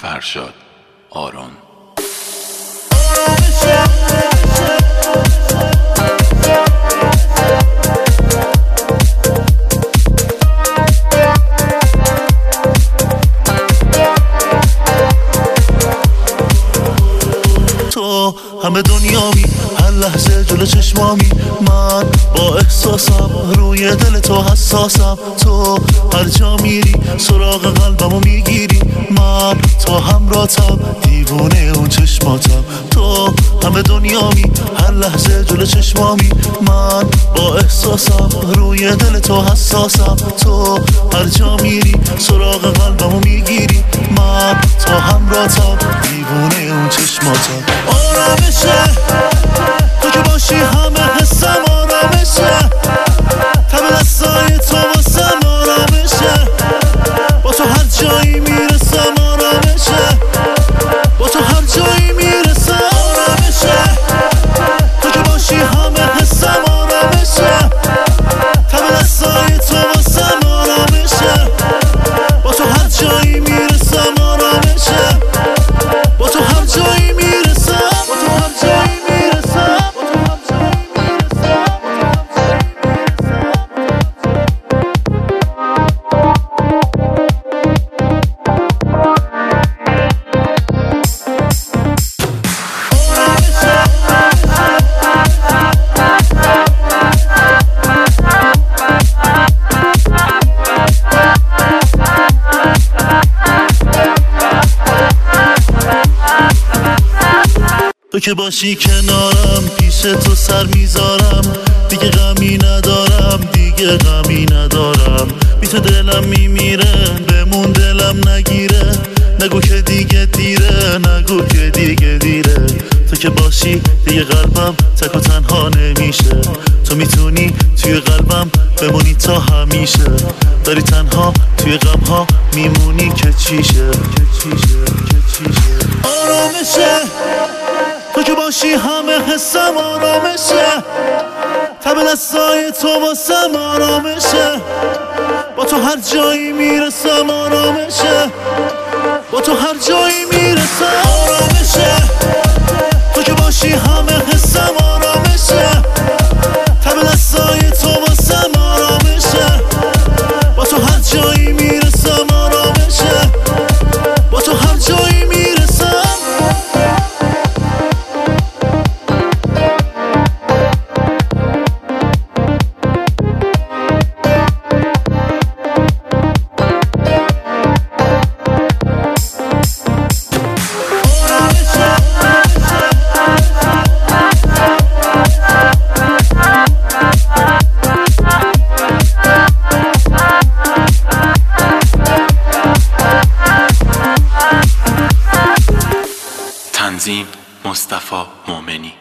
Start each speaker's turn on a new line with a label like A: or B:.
A: فرشاد آرون.
B: تو همه دنیامی، هر لحظه جلو چشمامی، من با احساسم روی دل تو حساسم. تو هر جا میری سراغ قلبمو میگیری، من تو همراهتم، دیوونه اون چشماتم. تو همه دنیامی، هر لحظه جلو چشمامی، من با احساسم روی دل تو حساسم. تو هر جا میری سراغ قلبمو میگیری، من تو همراهتم، دیوونه اون چشماتم. آرامشه تو که باشی همه حسم آرامشه، تب دستای تو واسم آرامشه، با تو هر جایی میرسم آرامشه، با تو هر جایی میرسم آرامشه، تو که باشی همه حسم آرامشه، تب دستای تو واسم آرامشه، با تو هر جایی میرسم آرامشه، با تو هر جایی میرسم، با تو هر جایی میرسم، با تو هر جایی تو که باشی کنارم، پیش تو سر میذارم، دیگه غمی ندارم، دیگه غمی ندارم. بی تو دلم میمیره، بمون دلم نگیره، نگو که دیگه دیره، نگو که دیگه دیره. تو که باشی دیگه قلبم تک و تنها نمیشه، تو میتونی توی قلبم بمونی تا همیشه، داری تنها توی غمها میمونی که چیشه. آرامشه تو که باشی همه حسم آرامشه، تب دستای تو واسم آرامشه، با تو هر جایی میرسم آرامشه، با تو هر جایی میرسم آرامشه، تو که باشی همه حسم آرامشه، تب دستای تو واسم آرامشه، با تو هر جایی میرسم آرامشه، با تو هر جایی میرسم.
A: تنظیم مصطفی مومنی.